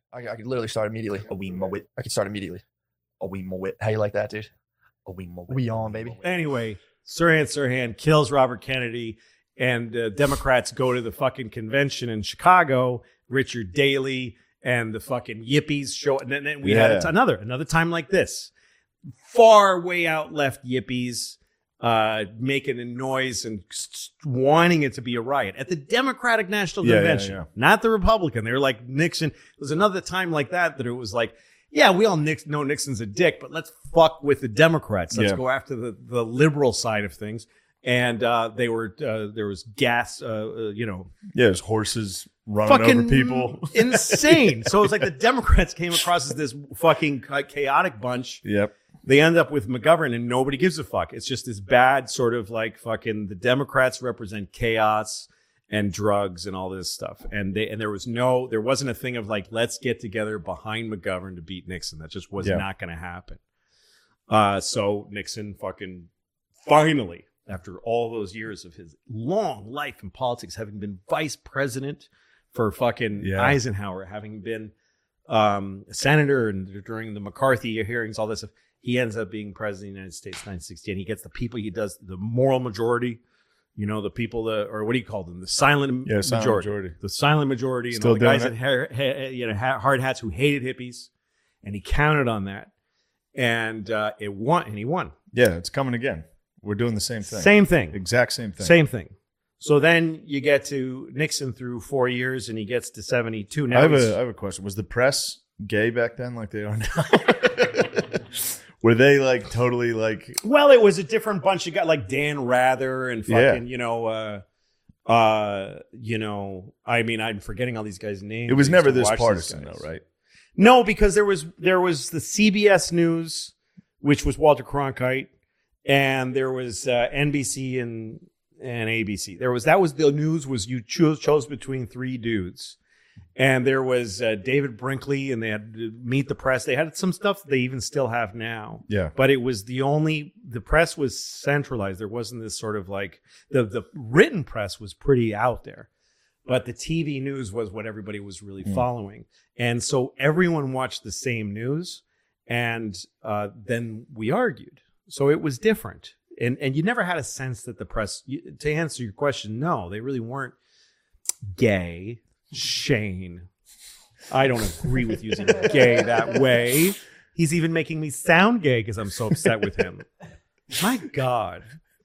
I could literally start immediately. Oh, we mow it. I could start immediately. Oh, we mow it. How you like that, dude? Oh, we mow it. We on, baby. Anyway, Sirhan kills Robert Kennedy, and Democrats go to the fucking convention in Chicago. Richard Daley and the fucking yippies show. And then we had another time like this. Far way out left yippies making a noise and wanting it to be a riot at the Democratic National Convention, not the Republican. They were like Nixon. There's another time like that it was like, yeah, we all know Nixon's a dick, but let's fuck with the Democrats. Let's go after the liberal side of things. And there was gas, there's horses running fucking over people. Insane. So it was like the Democrats came across as this fucking chaotic bunch. Yep. They end up with McGovern and nobody gives a fuck. It's just this bad sort of like fucking the Democrats represent chaos and drugs and all this stuff. And there wasn't a thing of like, let's get together behind McGovern to beat Nixon. That just was not going to happen. So Nixon fucking finally, after all those years of his long life in politics, having been vice president for fucking Eisenhower, having been a senator and during the McCarthy hearings, all this stuff, he ends up being president of the United States in 1960. And he gets the people, he does the moral majority, the people or what do you call them? The silent majority. The silent majority. Still and all the guys in hard hats who hated hippies. And he counted on that. And it won, and he won. Yeah, it's coming again. We're doing the same thing. Same thing. Exact same thing. Same thing. So then you get to Nixon through 4 years, and he gets to 72. Now I have a question. Was the press gay back then like they are now? Were they like totally like... Well, it was a different bunch. You got like Dan Rather and fucking, I mean, I'm forgetting all these guys' names. It was never this partisan though, right? No, because there was the CBS News, which was Walter Cronkite, and there was NBC and ABC. That was the news was you chose between three dudes. And there was David Brinkley, and they had Meet the Press. They had some stuff they even still have now. Yeah. But it was the press was centralized. There wasn't this sort of like, the written press was pretty out there. But the TV news was what everybody was really following. And so everyone watched the same news, and then we argued. So it was different. And you never had a sense that the press, to answer your question, no, they really weren't gay. Shane, I don't agree with using gay that way. He's even making me sound gay because I'm so upset with him. My God.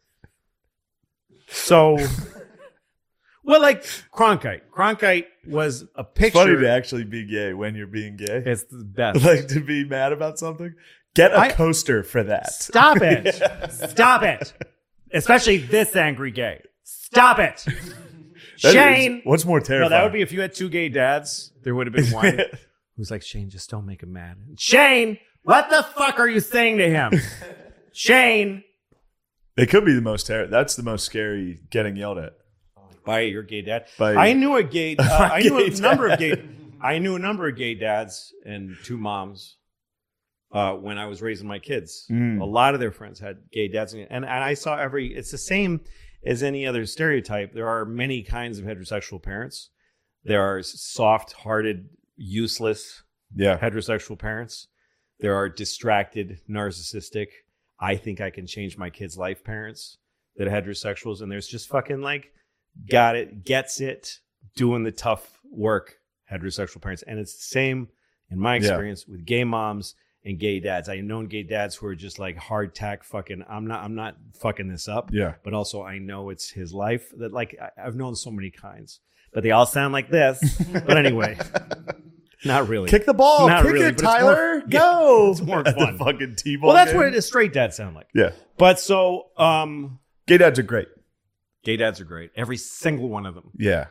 So, well, like Cronkite. Cronkite was a picture. It's funny to actually be gay when you're being gay. It's the best. Like to be mad about something. Get a coaster for that. Stop it. Stop it. Especially this angry gay. Stop it. Shane. What's more terrifying? No, that would be if you had two gay dads. There would have been one who's like, Shane, just don't make him mad. Shane, what the fuck are you saying to him? Shane. It could be the most That's the most scary getting yelled at. By your gay dad. I knew a gay. I knew a number of gay dads and two moms when I was raising my kids. A lot of their friends had gay dads, and I saw it's the same as any other stereotype. There are many kinds of heterosexual parents. There are soft-hearted, useless heterosexual parents. There are distracted, narcissistic, I think I can change my kid's life parents that are heterosexuals. And there's just fucking like, got it, gets it, doing the tough work heterosexual parents. And it's the same in my experience with gay moms and gay dads. I've known gay dads who are just like hard tack fucking, I'm not fucking this up. Yeah. But also I know it's his life. That like I've known so many kinds, but they all sound like this. But anyway, not really. Kick the ball. Not Kick really, it, but it's Tyler. more- Go. it's more At fun. the fucking T-ball Well, that's game. what a straight dads sound like. Yeah. But so, Gay dads are great. gay dads are great. Every single one of them. Yeah.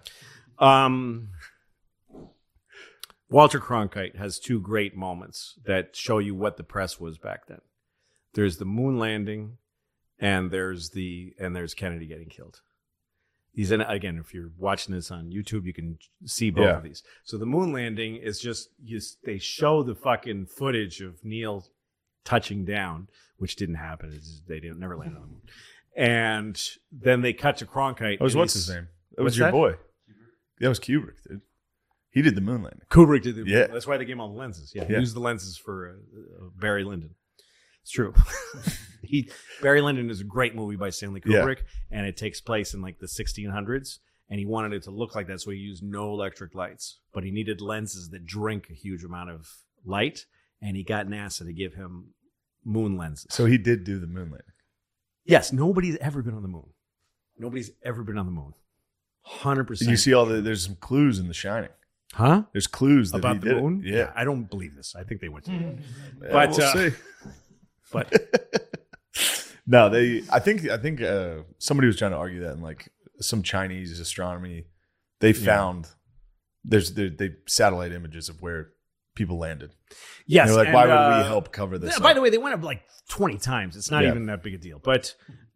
Walter Cronkite has two great moments that show you what the press was back then. There's the moon landing, and there's Kennedy getting killed. These, and again, if you're watching this on YouTube, you can see both of these. So the moon landing is just they show the fucking footage of Neil touching down, which didn't happen. They didn't never land on the moon. And then they cut to Cronkite. What's his name? That was What's your that? boy. That was Kubrick, dude. He did the moon landing. Kubrick did the Yeah. That's why they gave him all the lenses. Yeah, he Yeah. used the lenses for Barry Lyndon. It's true. Barry Lyndon is a great movie by Stanley Kubrick, and it takes place in like the 1600s, and he wanted it to look like that, so he used no electric lights, but he needed lenses that drink a huge amount of light, and he got NASA to give him moon lenses. So he did do the moon landing. Yes, nobody's ever been on the moon. Nobody's ever been on the moon. 100%. Did you see there's some clues in The Shining. Huh? There's clues that About he the did it. moon? Yeah. I don't believe this. I think they went to it. Yeah, But, we'll see. But No, I think somebody was trying to argue that in like some Chinese astronomy, they found they satellite images of where people landed. yes. They're like, and, why would we help cover this? By up? the way, they went up like 20 times. It's not Yeah. even that big a deal. But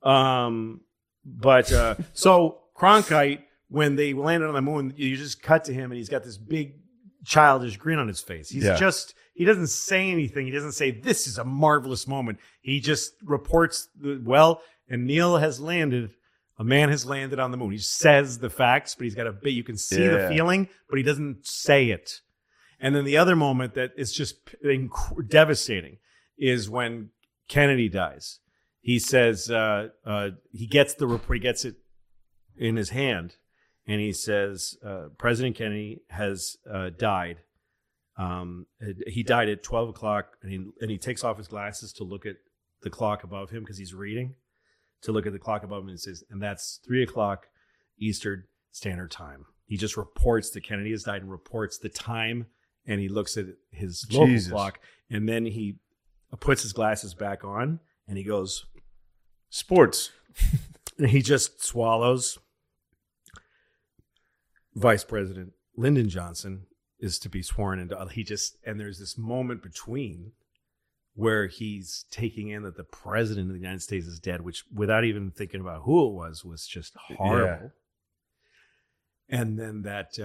so Cronkite, when they landed on the moon, you just cut to him and he's got this big childish grin on his face. He doesn't say anything. He doesn't say, this is a marvelous moment. He just reports, and Neil has landed. A man has landed on the moon. He says the facts, but he's got a bit, you can see the feeling, but he doesn't say it. And then the other moment that is just devastating is when Kennedy dies. He says, he gets the report, he gets it in his hand, and he says, President Kennedy has died. He died at 12 o'clock, and he takes off his glasses to look at the clock above him because he's reading, to look at the clock above him, and says, and that's 3 o'clock Eastern Standard Time. He just reports that Kennedy has died and reports the time, and he looks at his local clock, and then he puts his glasses back on, and he goes, Sports. and he just swallows. Vice President Lyndon Johnson is to be sworn into. And there's this moment between where he's taking in that the president of the United States is dead, which without even thinking about who it was just horrible. Yeah. And then that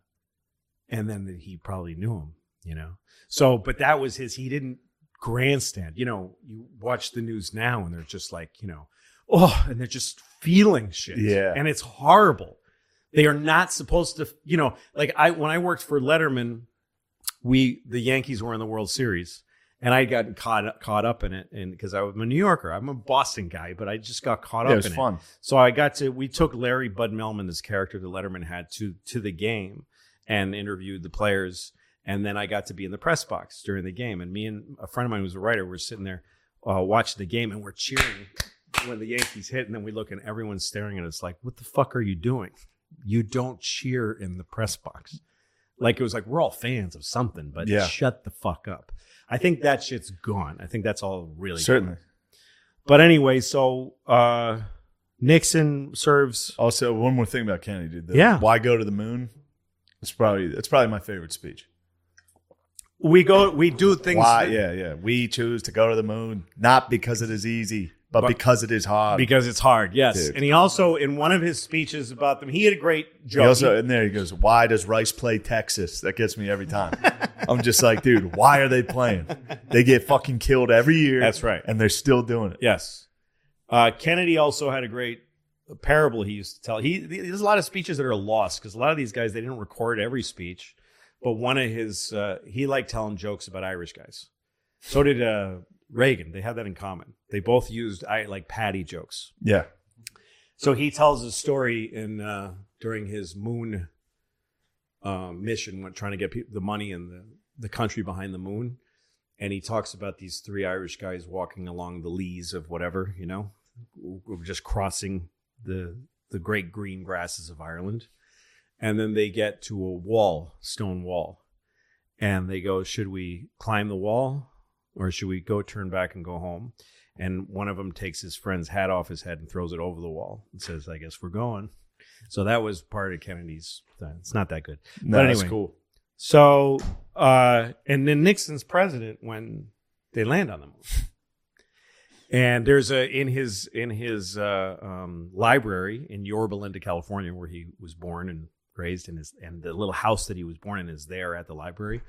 he probably knew him, you know? So, but that was he didn't grandstand. You know, you watch the news now and they're just like, you know, and they're just feeling shit. Yeah. And it's horrible. They are not supposed to, you know, like when I worked for Letterman, the Yankees were in the World Series, and I got caught up in it, and because I'm a New Yorker, I'm a Boston guy, but I just got caught up in it. It was fun. So we took Larry Bud Melman, this character that Letterman had, to the game and interviewed the players, and then I got to be in the press box during the game, and me and a friend of mine who was a writer were sitting there watching the game, and we're cheering when the Yankees hit, and then we look and everyone's staring at us like, what the fuck are you doing? You don't cheer in the press box. Like, it was like, we're all fans of something, but shut the fuck up. I think that shit's gone. I think that's all really certainly gone. But anyway, so Nixon serves. Also, one more thing about Kennedy, dude. Why go to the moon? It's probably my favorite speech. We do things. Why? We choose to go to the moon, not because it is easy, but because it is hard. Because it's hard, yes. Dude. And he also, in one of his speeches about them, he had a great joke. He also, in there, he goes, why does Rice play Texas? That gets me every time. I'm just like, dude, why are they playing? They get fucking killed every year. That's right. And they're still doing it. Yes. Kennedy also had a great parable he used to tell. There's a lot of speeches that are lost because a lot of these guys, they didn't record every speech. But one of his, he liked telling jokes about Irish guys. So did Reagan. They had that in common. They both used like Patty jokes. Yeah. So he tells a story during his moon mission, when trying to get the money and the country behind the moon, and he talks about these 3 Irish guys walking along the leas of whatever, you know, just crossing the great green grasses of Ireland, and then they get to a stone wall, and they go, "Should we climb the wall? Or should we go turn back and go home?" And one of them takes his friend's hat off his head and throws it over the wall and says, "I guess we're going." So that was part of Kennedy's thing. It's not that good. No, but anyway, that's cool. So, and then Nixon's president when they land on the moon. And there's in his library in Yorba Linda, California, where he was born and raised, and the little house that he was born in is there at the library.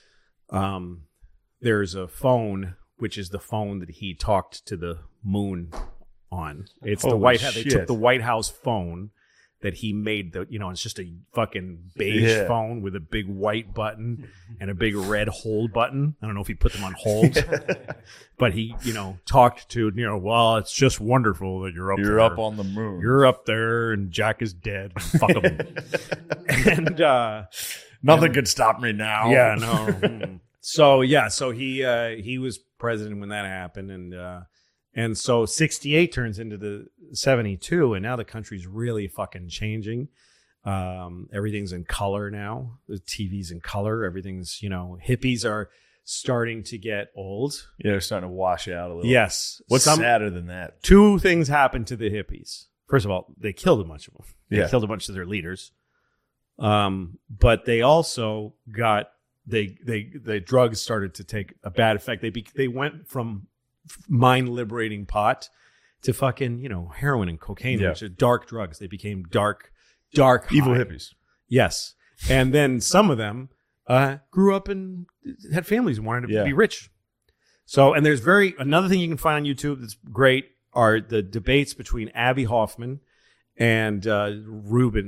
There's a phone, which is the phone that he talked to the moon on. It's the White House. They took the White House phone. that he made it's just a fucking beige phone with a big white button and a big red hold button. I don't know if he put them on hold, but he, talked to, well, it's just wonderful that you're up there. You're up on the moon. You're up there and Jack is dead. Fuck him. And, nothing can stop me now. Yeah, no. So he was president when that happened. And so 68 turns into the 72, and now the country's really fucking changing. Everything's in color now. The TV's in color. Everything's, hippies are starting to get old. Yeah, they're starting to wash out a little. Yes. What's sadder than that? Two things happened to the hippies. First of all, they killed a bunch of them. They killed a bunch of their leaders. But they also got, the drugs started to take a bad effect. They went from mind liberating pot to fucking, heroin and cocaine, which are dark drugs. They became dark Evil high. hippies. Yes. And then some of them grew up and had families and wanted to be rich. So, and there's another thing you can find on YouTube that's great are the debates between Abbie Hoffman and Rubin.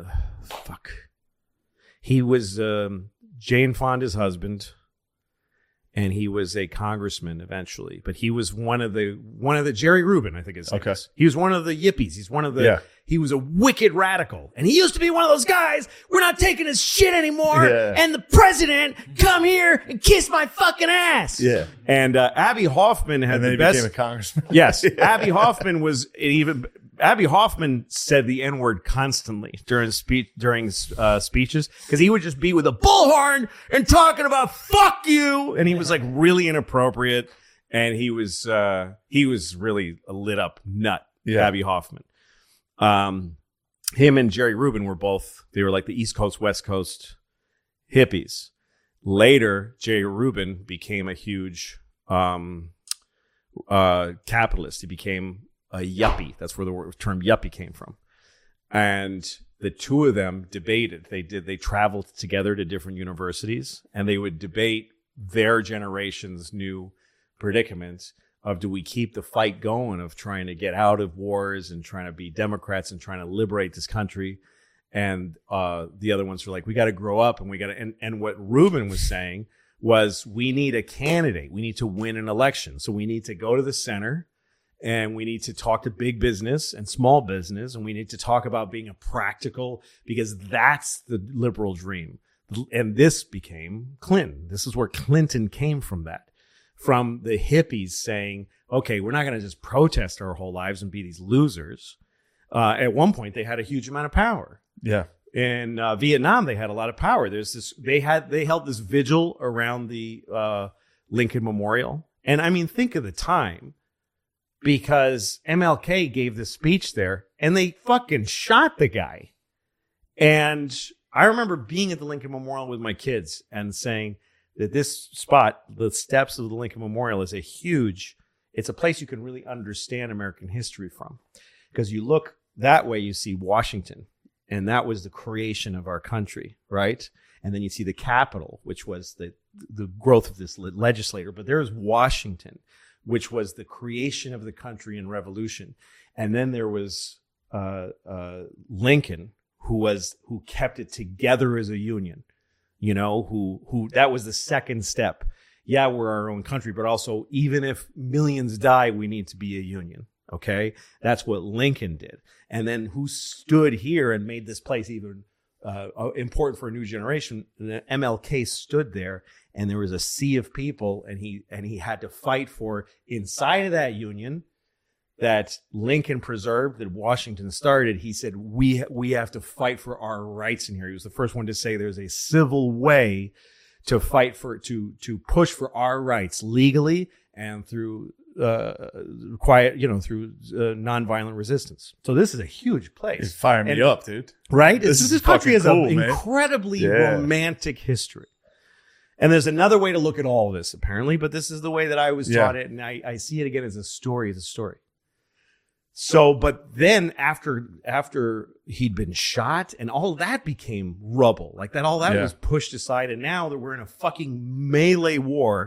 He was Jane Fonda's husband. And he was a congressman eventually, but he was one of the Jerry Rubin, I think his name is. He was one of the yippies. He's one of the, he was a wicked radical. And he used to be one of those guys, we're not taking his shit anymore. Yeah. And the president, come here and kiss my fucking ass. Yeah. And, Abbie Hoffman had and then the best. Became a congressman. Yes. Abbie Hoffman Abbie Hoffman said the N-word constantly during speeches because he would just be with a bullhorn and talking about fuck you, and he was like really inappropriate, and he was really a lit up nut. Abbie Hoffman. Him and Jerry Rubin were like the East Coast, West Coast hippies. Later, Jerry Rubin became a huge capitalist. He became a yuppie. That's where the term yuppie came from. And the two of them debated. They traveled together to different universities, and they would debate their generation's new predicaments of, do we keep the fight going of trying to get out of wars and trying to be Democrats and trying to liberate this country? And the other ones were like, we got to grow up, and we got to. And what Rubin was saying was, we need a candidate. We need to win an election. So we need to go to the center, and we need to talk to big business and small business, and we need to talk about being a practical, because that's the liberal dream. And this became Clinton. This is where Clinton came from the hippies saying, okay, we're not going to just protest our whole lives and be these losers. At one point, they had a huge amount of power. Yeah. In Vietnam, they had a lot of power. They held this vigil around the Lincoln Memorial. And I mean, think of the time. Because MLK gave this speech there, and they fucking shot the guy. And I remember being at the Lincoln Memorial with my kids and saying that this spot, the steps of the Lincoln Memorial, is it's a place you can really understand American history from. Because you look that way, you see Washington, and that was the creation of our country, right? And then you see the Capitol, which was the growth of this legislature. But there is Washington, which was the creation of the country and revolution. And then there was Lincoln, who kept it together as a union, who that was the second step. Yeah, we're our own country, but also, even if millions die, we need to be a union. Okay. That's what Lincoln did. And then who stood here and made this place even important for a new generation? MLK stood there. And there was a sea of people, and he had to fight for, inside of that union that Lincoln preserved, that Washington started. He said, we have to fight for our rights in here. He was the first one to say there's a civil way to fight for, to push for our rights legally and through quiet, through nonviolent resistance. So this is a huge place. It's firing me up, dude. Right? This country has cool, an incredibly romantic history. And there's another way to look at all of this, apparently, but this is the way that I was taught it, and I see it again as a story. So, but then after he'd been shot, and all that became rubble, like that, all that was pushed aside, and now that we're in a fucking melee war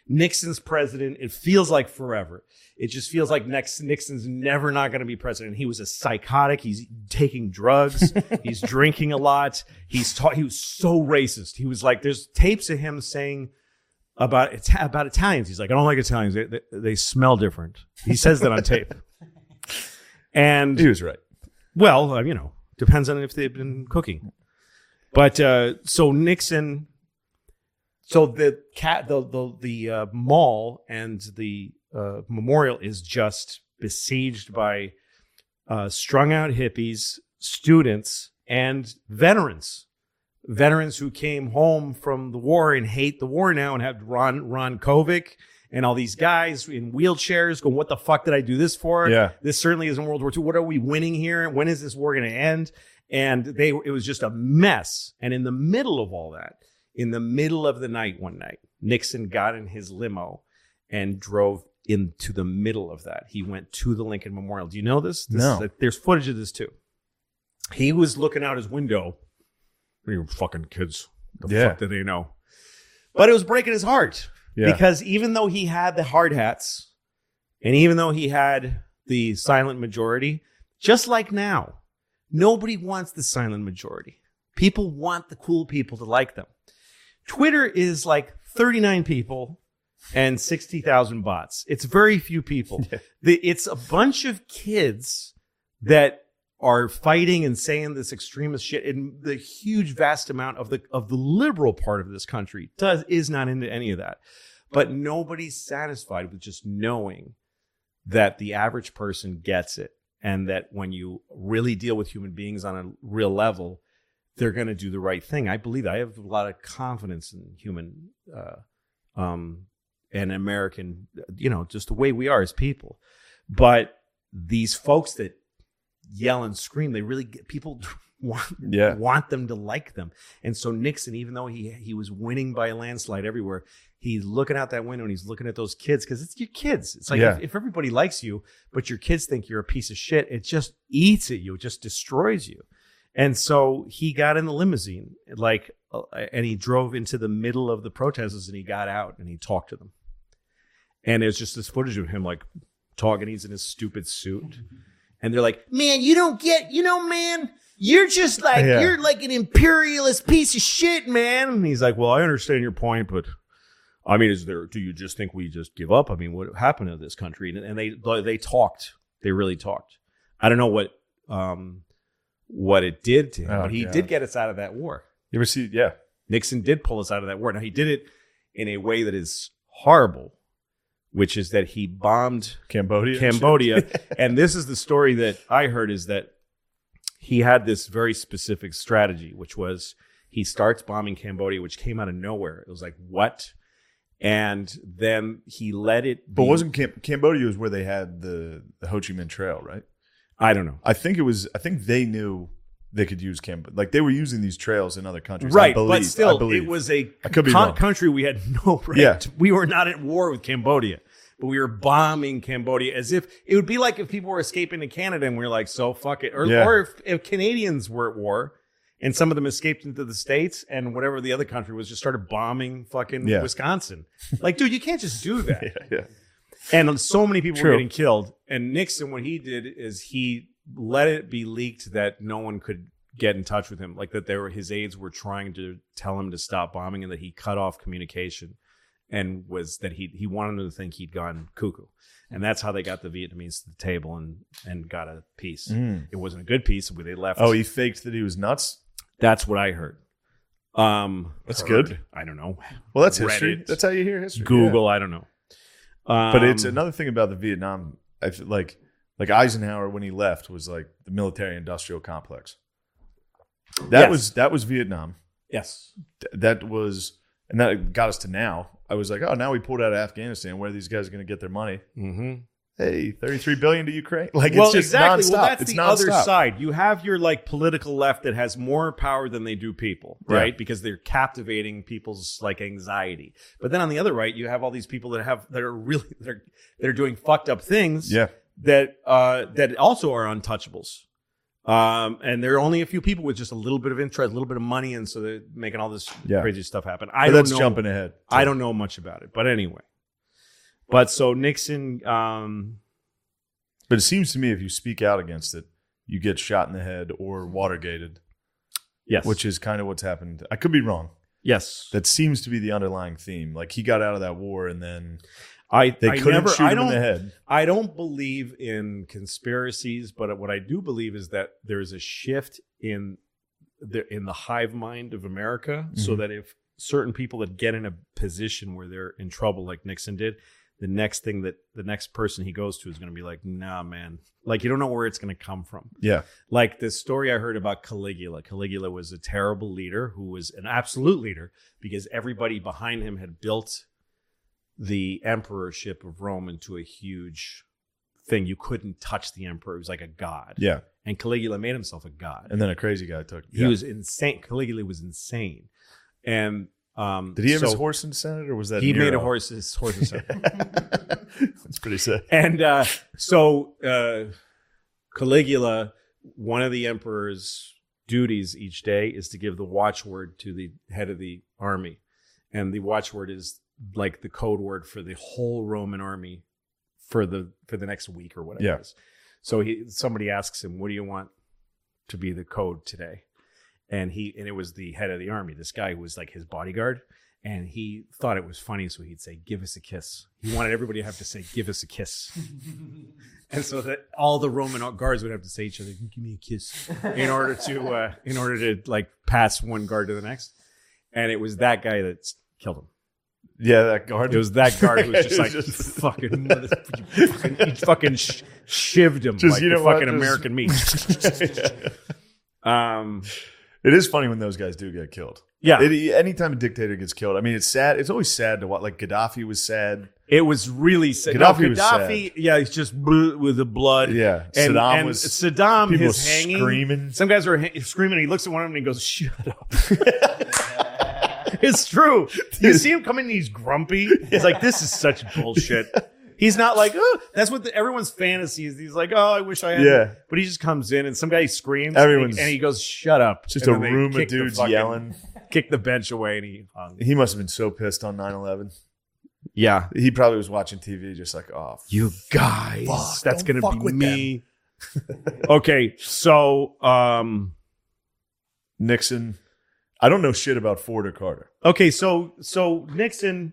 Nixon's president. It feels like forever. It just feels like Nixon's never not going to be president. He was a psychotic. He's taking drugs. He's drinking a lot. He was so racist. He was like, there's tapes of him saying about Italians. He's like, I don't like Italians. They smell different. He says that on tape. And He was right. well, depends on if they've been cooking. But so Nixon, so the mall and the memorial is just besieged by strung out hippies, students, and veterans who came home from the war and hate the war now and have Ron Kovic and all these guys in wheelchairs going, what the fuck did I do this for? Yeah. This certainly isn't World War II. What are we winning here? When is this war going to end? And it was just a mess. And in the middle of all that, in the middle of the night one night, Nixon got in his limo and drove into the middle of that. He went to the Lincoln Memorial. Do you know this? No. There's footage of this too. He was looking out his window. You fucking kids. The Yeah. fuck do they know? But it was breaking his heart. Yeah. Because even though he had the hard hats and even though he had the silent majority, just like now, nobody wants the silent majority. People want the cool people to like them. Twitter is like 39 people and 60,000 bots. It's very few people. Yeah. It's a bunch of kids that are fighting and saying this extremist shit, and the huge vast amount of the liberal part of this country is not into any of that. But nobody's satisfied with just knowing that the average person gets it, and that when you really deal with human beings on a real level, they're going to do the right thing. I believe that. I have a lot of confidence in human and American, just the way we are as people. But these folks that yell and scream, they really get people want them to like them. And so Nixon, even though he was winning by a landslide everywhere, he's looking out that window and he's looking at those kids, because it's your kids. It's like if everybody likes you, but your kids think you're a piece of shit, it just eats at you. It just destroys you. And so he got in the limousine, and he drove into the middle of the protesters, and he got out and he talked to them. And there's just this footage of him talking. He's in his stupid suit. And they're like, man, you don't get, man, you're just you're like an imperialist piece of shit, man. And he's like, well, I understand your point, but I mean, do you just think we just give up? I mean, what happened to this country? And they talked. They really talked. I don't know what it did to him, but he did get us out of that war. You ever see? Yeah. Nixon did pull us out of that war. Now, he did it in a way that is horrible, which is that he bombed Cambodia. And this is the story that I heard, is that he had this very specific strategy, which was he starts bombing Cambodia, which came out of nowhere. It was like, what? And then he let it be. But wasn't Cambodia was where they had the Ho Chi Minh Trail, right? I don't know. I think they knew they could use Cambodia. Like, they were using these trails in other countries. Right, I believe, but still, I believe. it was a wrong. country we had no right. Yeah. We were not at war with Cambodia, but we were bombing Cambodia as if it would be like if people were escaping to Canada and we were like, so fuck it. Or if Canadians were at war and some of them escaped into the States and whatever the other country was, just started bombing fucking Wisconsin. Like, dude, you can't just do that. Yeah. And so many people were getting killed. And Nixon, what he did is he let it be leaked that no one could get in touch with him, like that his aides were trying to tell him to stop bombing, and that he cut off communication, and was that he wanted them to think he'd gone cuckoo. And that's how they got the Vietnamese to the table and got a peace. It wasn't a good peace. They left. Oh, he faked that he was nuts? That's what I heard. That's good. I don't know. Well, that's Reddit, history. That's how you hear history. Google, I don't know. But it's another thing about the Vietnam. I feel like Eisenhower, when he left, was like the military-industrial complex. That was Vietnam. Yes. That was, and that got us to now. I was like, oh, now we pulled out of Afghanistan. Where are these guys going to get their money? Mm-hmm. Hey, $33 billion to Ukraine. Like, well, it's just exactly. nonstop. Well, that's it's the nonstop. other side. You have your political left that has more power than they do people, right? Because they're captivating people's anxiety. But then on the other right, you have all these people that are doing fucked up things. Yeah. That also are untouchables. And there are only a few people with just a little bit of interest, a little bit of money, and so they're making all this crazy stuff happen. But that's jumping ahead. I don't know much about it, but anyway. But so Nixon, But it seems to me if you speak out against it, you get shot in the head or Watergated, yes, which is kind of what's happened. I could be wrong. yes, That seems to be the underlying theme. Like he got out of that war and then I they couldn't never, shoot I him in don't, the head. I don't believe in conspiracies, but what I do believe is that there's a shift in the hive mind of America, so that if certain people that get in a position where they're in trouble, like Nixon did, the next person he goes to is going to be like, nah, man, like you don't know where it's going to come from. Yeah. Like this story I heard about Caligula. Caligula was a terrible leader who was an absolute leader because everybody behind him had built the emperorship of Rome into a huge thing. You couldn't touch the emperor. He was like a god. Yeah. And Caligula made himself a god. And then a crazy guy took. He was insane. Caligula was insane. And Did he have his horse in the Senate or was that he Nero? made his horse in Senate. That's pretty sick. And Caligula, one of the emperor's duties each day is to give the watchword to the head of the army. And the watchword is like the code word for the whole Roman army for the next week or whatever it is. So somebody asks him, what do you want to be the code today? And it was the head of the army, this guy who was like his bodyguard. And he thought it was funny, so he'd say, give us a kiss. He wanted everybody to have to say, give us a kiss. And so that all the Roman guards would have to say to each other, give me a kiss, in order to like pass one guard to the next. And it was that guy that killed him. Yeah, that guard. It was that guard who was just like, Just- you fucking shivved him Just, like you the know what, fucking just- American meat. It is funny when those guys do get killed. Yeah. Anytime a dictator gets killed, I mean, it's sad. It's always sad to watch. Like Gaddafi was sad. It was really sad. Gaddafi was Yeah, he's just with the blood. Yeah. And Saddam was Saddam, people his hanging. screaming. Some guys were screaming. And he looks at one of them and he goes, "Shut up." It's true. You see him coming, and he's grumpy. He's like, "This is such bullshit." He's not like, "Oh," that's what everyone's fantasy is. He's like, "Oh, I wish I had." Yeah. But he just comes in and some guy screams. Everyone's- and he goes, "Shut up!" Just And a then they room of kick the dudes fucking- yelling. Kick the bench away, and he hung. He must have been so pissed on 9/11. Yeah. He probably was watching TV just like, oh, You guys, Fuck, that's don't gonna fuck be with me. Okay, so Nixon. I don't know shit about Ford or Carter. so Nixon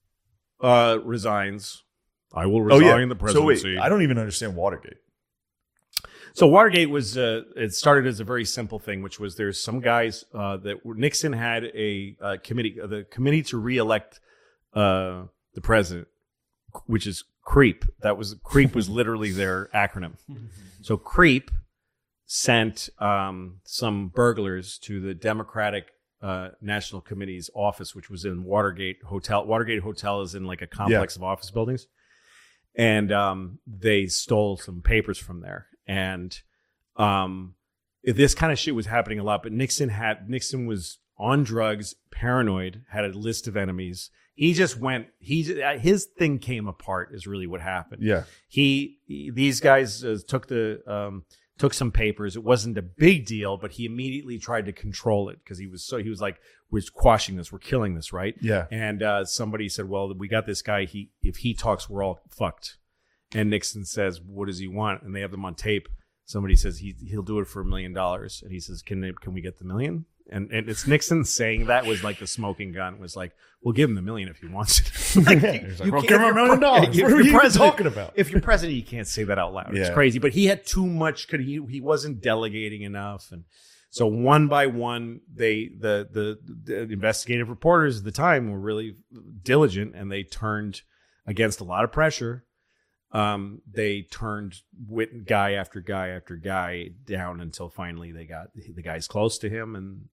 resigns. I will resign the presidency. So wait, I don't even understand Watergate. So Watergate was it started as a very simple thing, which was there's some guys Nixon had a committee, the committee to reelect the president, which is CREEP. CREEP was literally their acronym. So CREEP sent some burglars to the Democratic National Committee's office, which was in Watergate Hotel. Watergate Hotel is in like a complex of office buildings. And they stole some papers from there. And this kind of shit was happening a lot. But Nixon was on drugs, paranoid, had a list of enemies. He just went. His thing came apart. Is really what happened. Yeah. These guys took some papers. It wasn't a big deal, but he immediately tried to control it because he was like, we're quashing this, we're killing this, right? Yeah. And somebody said, well, we got this guy. If he talks, we're all fucked. And Nixon says, what does he want? And they have them on tape. Somebody says he'll do it for $1 million, and he says, can we get the $1 million? And it's Nixon saying that was like the smoking gun. Was like, we'll give him the $1 million if he wants it. Like, well, give him $1 million. What are you even talking about? If you're president, you can't say that out loud. It's Yeah. crazy. But he had too much. He wasn't delegating enough, and so one by one, the investigative reporters at the time were really diligent, and they turned against a lot of pressure. They turned guy after guy after guy down until finally they got the guys close to him,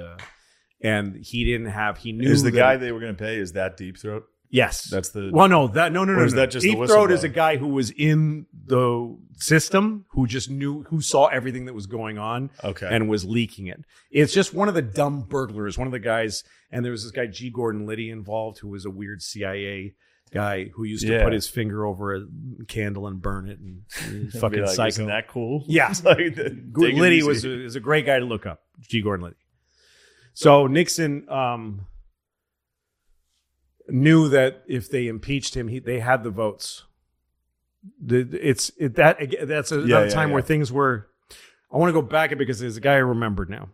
and he didn't have. He knew Is the that- guy they were going to pay is that Deep Throat? Yes, That's the. well, no, no. is that just the Deep Throat is whistleblower? a guy who was in the system, who just who saw everything that was going on, Okay. and was leaking it. It's just one of the dumb burglars, one of the guys, and there was this guy G. Gordon Liddy involved, who was a weird CIA guy who used to Yeah. put his finger over a candle and burn it, and fucking Be like, psycho. Isn't that cool? Yeah. It's like take it Liddy easy. is a great guy to look up. G. Gordon Liddy. So Nixon, knew that if they impeached him, they had the votes. That's another time where things were. I want to go back because there's a guy I remembered now.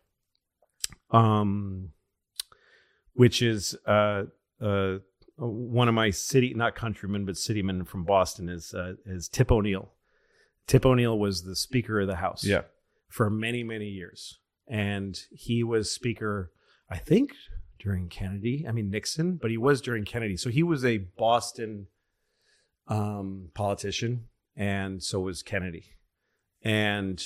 Which is one of my not countrymen, but citymen from Boston is Tip O'Neill. Tip O'Neill was the Speaker of the House for many, many years. And he was Speaker, I think, during Nixon, but he was during Kennedy. So he was a Boston politician, and so was Kennedy. And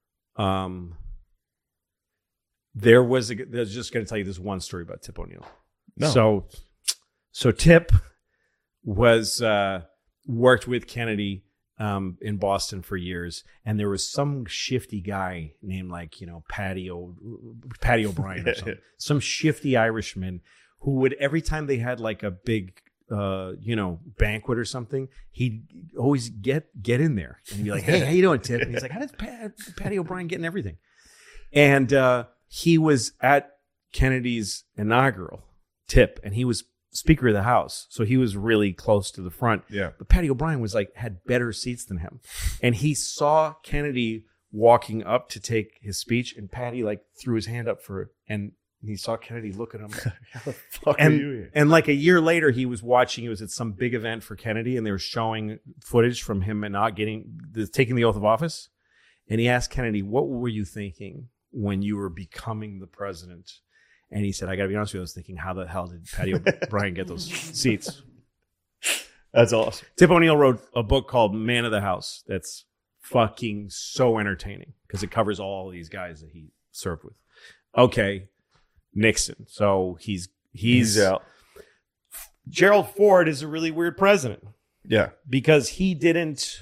I was just going to tell you this one story about Tip O'Neill. No. So Tip was worked with Kennedy in Boston for years, and there was some shifty guy named Patty O'Brien or something, some shifty Irishman who would, every time they had like a big banquet or something, he'd always get in there and he'd be like, "Hey, how you doing, Tip?" And he's like, "How does Patty O'Brien get in everything?" And he was at Kennedy's inaugural, Tip, and he was Speaker of the House, so he was really close to the front. Yeah. But Patty O'Brien was had better seats than him, and he saw Kennedy walking up to take his speech, and Patty threw his hand up and he saw Kennedy look at him. How the fuck are you here? And a year later, he was at some big event for Kennedy, and they were showing footage from him and not taking the oath of office, and he asked Kennedy, "What were you thinking when you were becoming the president?" And he said, "I got to be honest with you, I was thinking, how the hell did Patty O'Brien get those seats?" That's awesome. Tip O'Neill wrote a book called Man of the House that's fucking so entertaining because it covers all these guys that he served with. Okay, Nixon. So he's out. Gerald Ford is a really weird president. Yeah. Because he didn't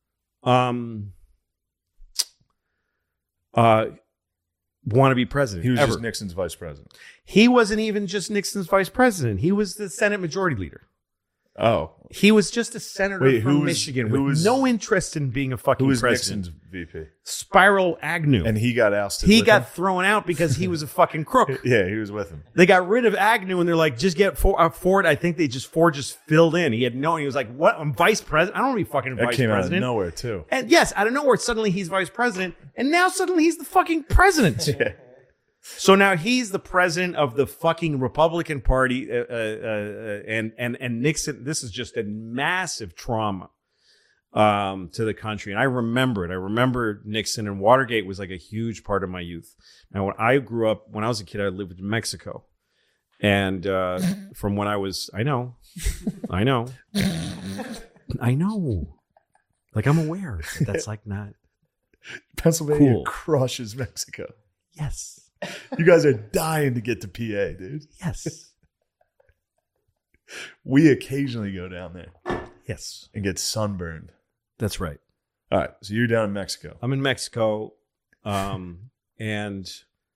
want to be president. He was ever. just Nixon's vice president. He wasn't even just Nixon's vice president. He was the Senate Majority Leader. Oh. He was just a senator from Michigan with no interest in being a fucking who was president. Nixon's VP? Spiral Agnew. And he got ousted. He got thrown out because he was a fucking crook. Yeah, he was with him. They got rid of Agnew and they're like, just get Ford. I think Ford just filled in. He was like, what? I'm vice president? I don't want to be fucking vice president. That came out of nowhere, too. And yes, out of nowhere, suddenly he's vice president. And now suddenly he's the fucking president. Yeah. So now he's the president of the fucking Republican Party, and Nixon. This is just a massive trauma to the country, and I remember it. I remember Nixon, and Watergate was like a huge part of my youth. Now, when I was a kid, I lived in Mexico, and from when I know, like I'm aware that that's not Pennsylvania cool. crushes Mexico. Yes. You guys are dying to get to PA, dude. Yes. We occasionally go down there. Yes. And get sunburned. That's right. All right. So you're down in Mexico. I'm in Mexico. And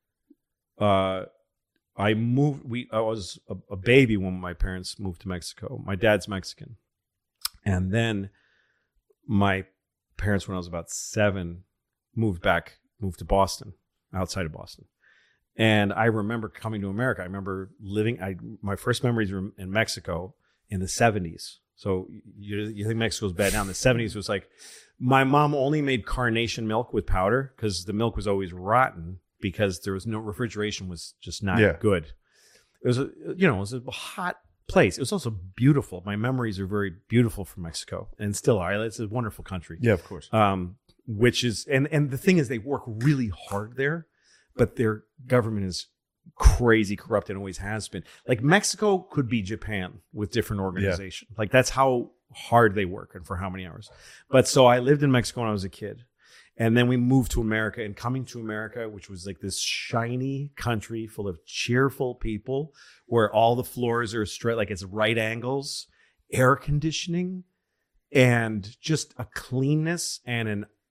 I moved. I was a baby when my parents moved to Mexico. My dad's Mexican. And then my parents, when I was about 7, moved to Boston, outside of Boston. And I remember coming to America. I remember my first memories were in Mexico in the 70s. So you think Mexico's bad now. In the 70s, it was like my mom only made carnation milk with powder because the milk was always rotten because there was no refrigeration, was just not good. It was a hot place. It was also beautiful. My memories are very beautiful from Mexico and still are. It's a wonderful country. Yeah, of course. Which is, and the thing is, they work really hard there. But their government is crazy corrupt and always has been. Like Mexico could be Japan with different organization. Yeah. Like that's how hard they work and for how many hours. But so I lived in Mexico when I was a kid. And then we moved to America, and coming to America, which was like this shiny country full of cheerful people where all the floors are straight, like it's right angles, air conditioning, and just a cleanness and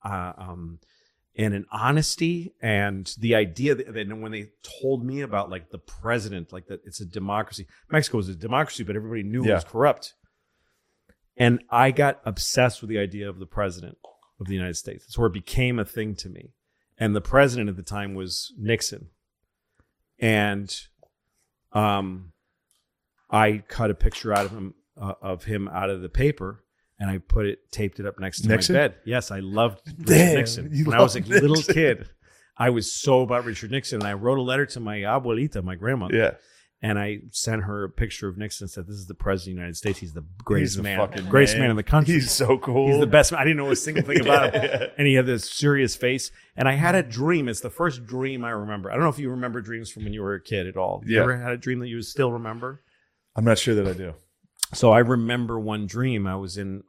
an honesty, and the idea that when they told me about like the president, like that it's a democracy. Mexico is a democracy, but everybody knew it was corrupt. And I got obsessed with the idea of the president of the United States. That's where it became a thing to me. And the president at the time was Nixon. And I cut a picture out of him out of the paper, and I taped it up next to Nixon? my bed. Yes, I loved Richard Damn, Nixon. you When I was a loved little Nixon. kid, I was so about Richard Nixon, and I wrote a letter to my abuelita, my grandmother. Yeah. And I sent her a picture of Nixon and said, "This is the president of the United States. He's the greatest He's the man, fucking greatest man. man in the country. He's so cool. He's the best man." I didn't know a single thing about him. And he had this serious face. And I had a dream. It's the first dream I remember. I don't know if you remember dreams from when you were a kid at all. You Yeah. ever had a dream that you still remember? I'm not sure that I do. So I remember one dream. I was in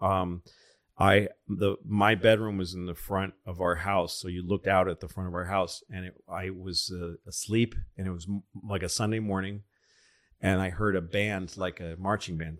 my bedroom was in the front of our house. So you looked out at the front of our house, and I was asleep, and it was like a Sunday morning. And I heard a band, like a marching band.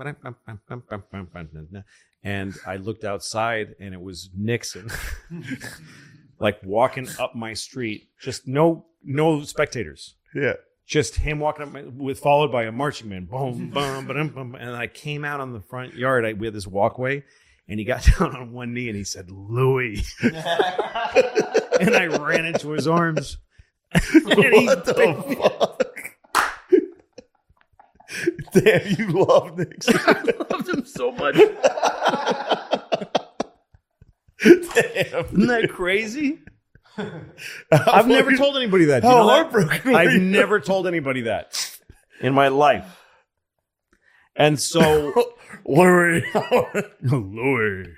And I looked outside, and it was Nixon, like walking up my street. Just no spectators. Yeah. Just him walking up, followed by a marching band. Boom, boom, ba-dum, bum. And I came out on the front yard. We had this walkway, and he got down on one knee, and he said, "Louis." And I ran into his arms. What the fuck? Damn, you love Nixon. I loved him so much. Damn. Isn't that crazy? I've never told anybody that. Do you How know that? heartbroken were I've you? never told anybody that in my life. And so, Louis. Louis.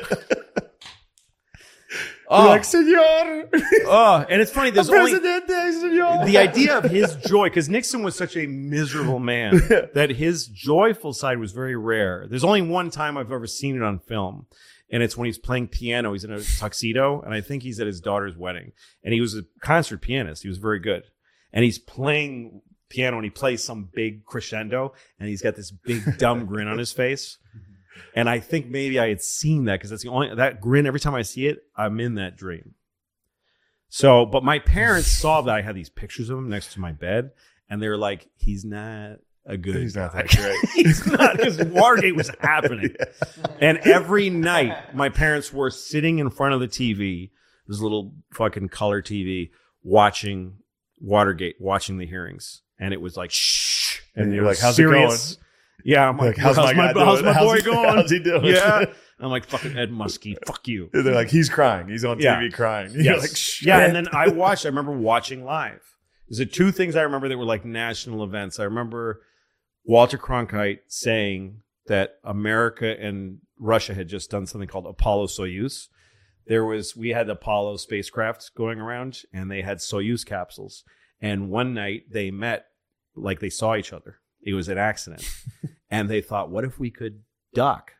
Like, senor. And it's funny. There's only Presidente, senor. the idea of his joy, because Nixon was such a miserable man that his joyful side was very rare. There's only one time I've ever seen it on film, and it's when he's playing piano. He's in a tuxedo, and I think he's at his daughter's wedding. And he was a concert pianist. He was very good. And he's playing piano, and he plays some big crescendo, and he's got this big dumb grin on his face. And I think maybe I had seen that, because that's the only, that grin, every time I see it, I'm in that dream. So, but my parents saw that I had these pictures of him next to my bed, and they were like, "He's not a good He's not guy." that great. He's not, because Watergate was happening. And every night, my parents were sitting in front of the TV, this little fucking color TV, watching Watergate, watching the hearings. And it was like, shh. And you're it like, was "How's it serious. going?" Yeah, I'm like, how's my guy boy doing? How's he- going? how's he doing? Yeah. I'm like, fucking Ed Muskie, fuck you. They're like, he's crying. He's on Yeah. TV crying. You're Yes. like, shit. Yeah, and then I remember watching live. There's two things I remember that were like national events. I remember Walter Cronkite saying that America and Russia had just done something called Apollo-Soyuz. We had Apollo spacecraft going around, and they had Soyuz capsules. And one night they met, like they saw each other. It was an accident. And they thought, what if we could dock?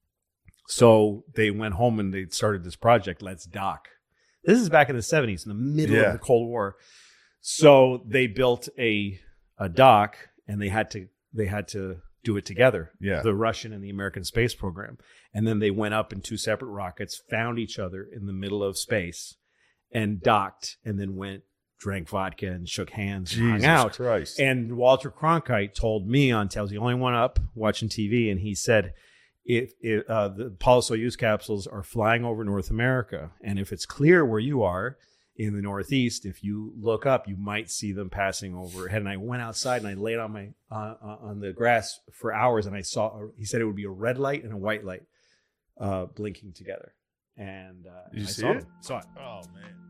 So they went home and they started this project, Let's Dock. This is back in the 70s, in the middle of the Cold War. So they built a dock, and they had to do it together. Yeah. The Russian and the American space program. And then they went up in two separate rockets, found each other in the middle of space, and docked, and then drank vodka and shook hands and hung Jesus out. Christ. And Walter Cronkite told me on I was the only one up watching TV, and he said, if the Apollo-Soyuz capsules are flying over North America, and if it's clear where you are in the Northeast, if you look up, you might see them passing overhead. And I went outside and I laid on my on the grass for hours, and he said it would be a red light and a white light blinking together. And You I see saw it? Saw it. Oh, man.